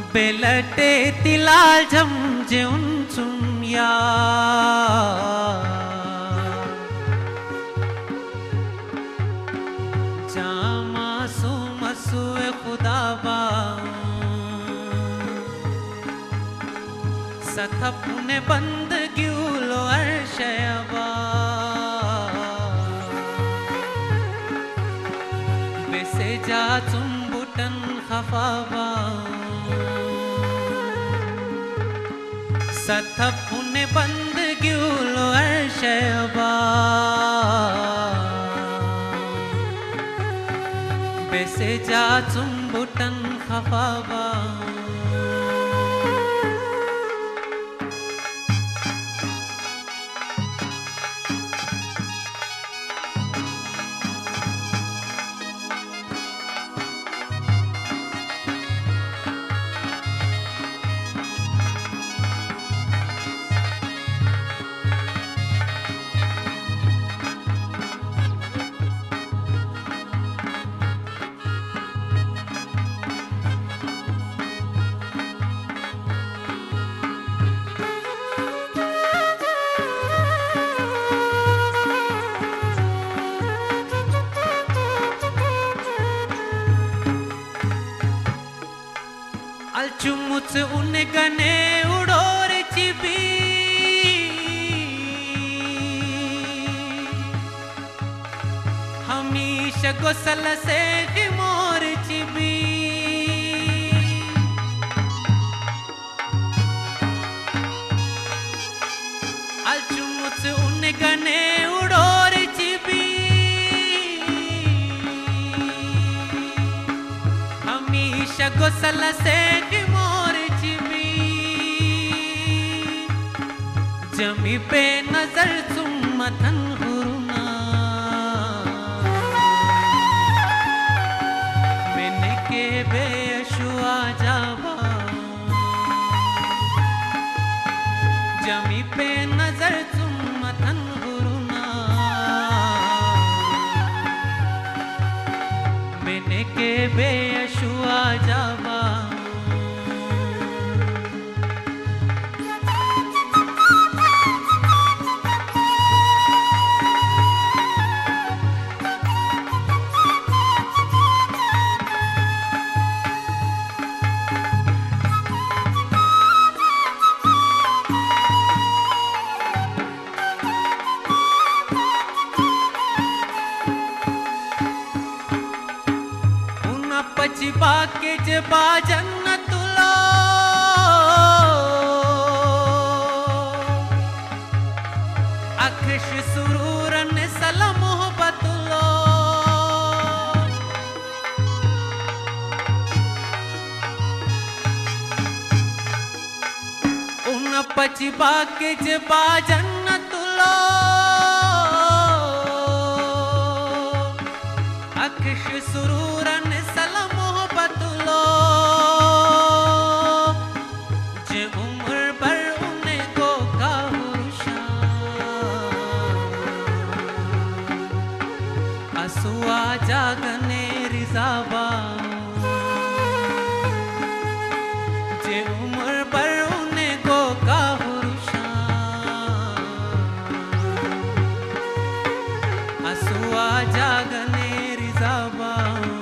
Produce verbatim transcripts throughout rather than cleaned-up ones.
बेलटे तिलाल झम जेउन चुनिया जामा सु मसुए खुदाबा सथपुने बंद ग्यूलो अर्शयबा बेसे जा चुम्बुटन खफाबा सथपुने बंद ग्यूलो अर्शयबा बेसे जा चुम्बुटन खफाबा अलचुमुच उन गने उड़ोर चिबी हमीशा गोसल से गिमोर चिबी अलचुमुच उन गने उड़ोर चिबी हमीशा गोसल से जमी पे नजर चुम्मतन हुरुना मैंने के बेशुआ जावा जमी पे नजर चुम्मतन हुरुना मैंने के बेशुआ जावा पचिबा के जबा जन्नतुलो अखश सुरूरन सला मोहब्बतुलो उन पचिबा के जबा जन्नतुलो अखश सुरूरन सुआ जागने रिजाबा जे उम्र पर उन्हें गो का हुरुशा असुआ जागने रिजाबा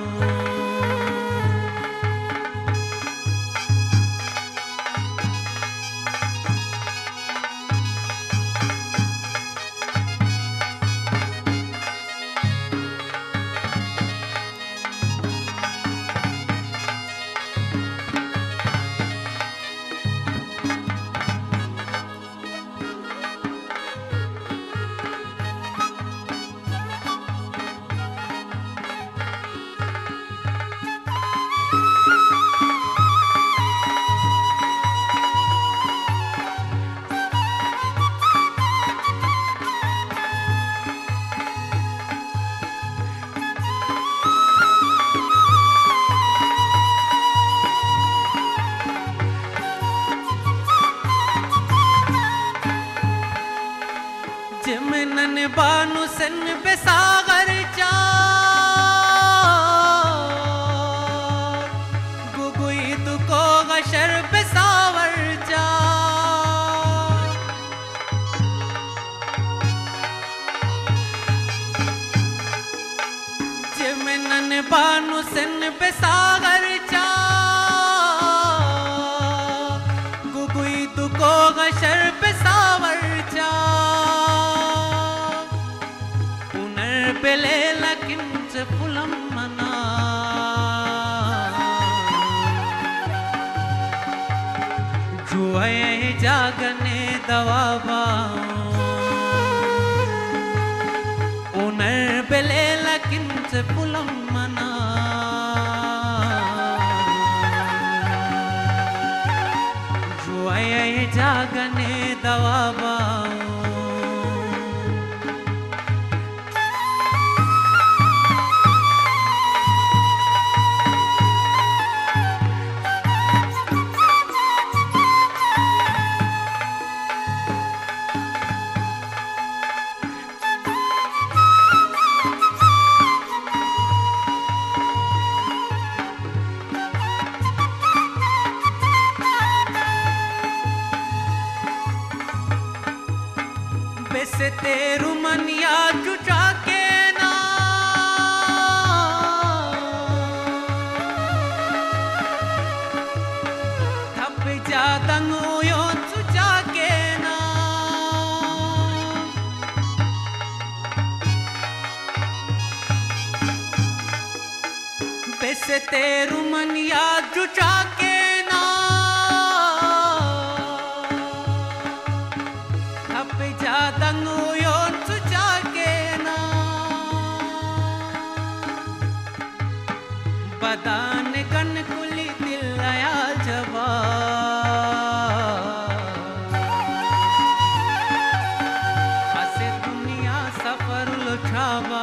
जिमनन बानु सन बेसागर चा गुगुई दुको गशर जुए जागने दवाबा उनर बेले लकिन से पुलम मना जुए जागने दवाबा से तेरू मनिया जुटा के ना थप जा दंगो चुचा के ना बेसे तेरू मनिया जुटा के ना दंगो यो चुचा के ना बदान कन कुली दिल आया जवा हसे दुनिया सफर लुठावा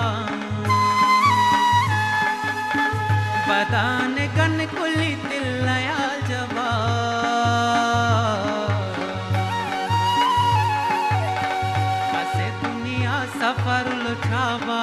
बदान कन कुली दिल आया जवा सफर लुठावा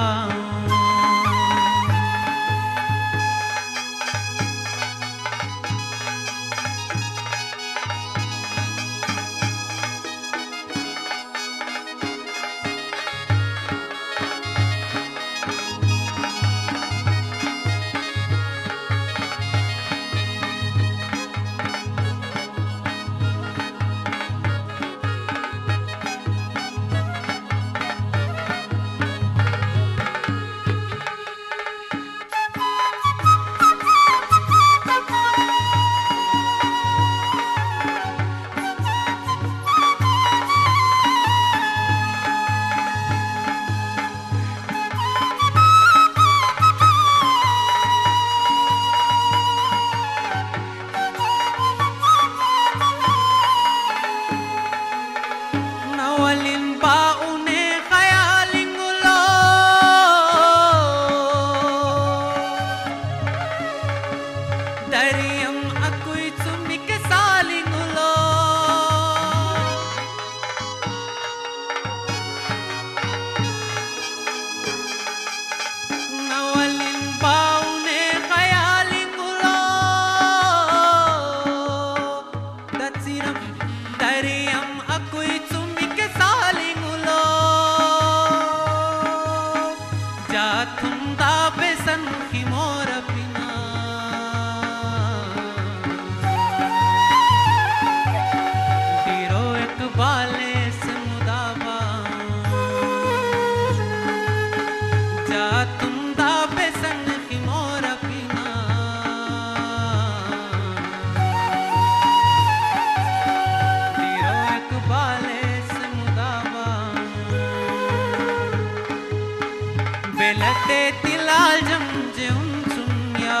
बेलते तिलाल जम जेउन सुनिया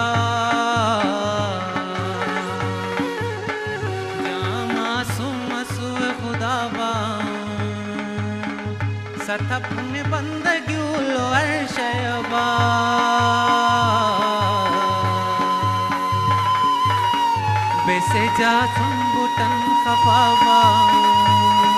जामा सुम सुव खुदावा सथप में बंदग्यूलो अर्शयबा बेसे जा सुम्बुटन खफावा